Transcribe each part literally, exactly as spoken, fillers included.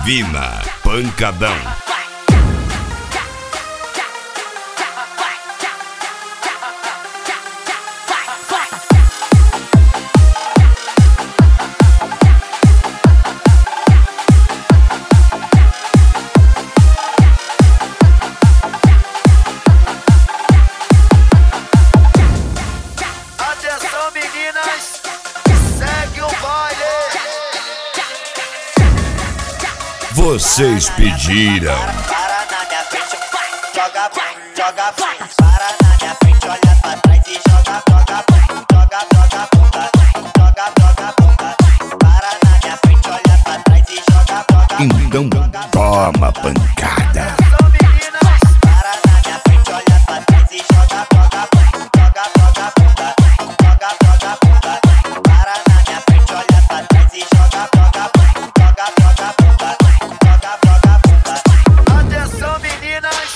Divina Pancadão. Atenção, meninas, segue o baile. Vocês pediram. Para na minha frente, joga, joga, para na minha frente, olha pra trás e joga, joga, joga, joga, bunda, joga, joga, bunda. Para na minha frente, olha pra trás e joga, joga. Então toma pancada. Atenção, meninas, para na minha frente, olha pra trás e joga, joga, joga, joga, bunda, joga, joga, bunda. Para na minha frente, olha pra trás e joga, joga, joga, joga, bunda, joga, joga, bunda. Atenção, meninas.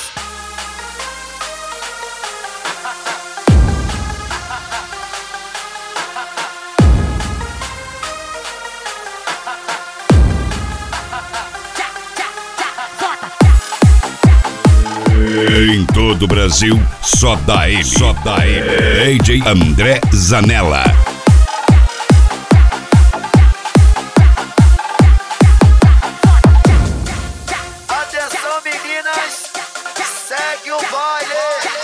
Em todo o Brasil, só dá ele, só dá ele. D J André Zanella. Atenção, meninas, segue o baile.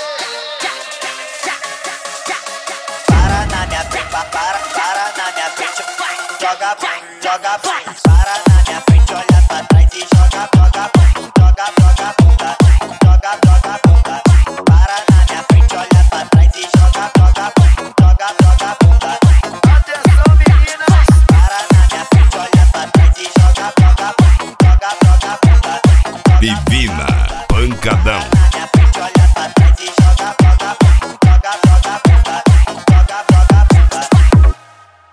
Para na minha frente, para, para na minha frente, joga, joga, para na minha frente, olha pra trás e joga, joga, joga, joga, bunda, joga, joga, bunda. Para na minha frente, olha pra trás e joga, joga, joga, joga, bunda. Atenção, meninas, para na minha frente, olha pra trás e joga, joga, joga, joga, bunda. Divina Pancadão.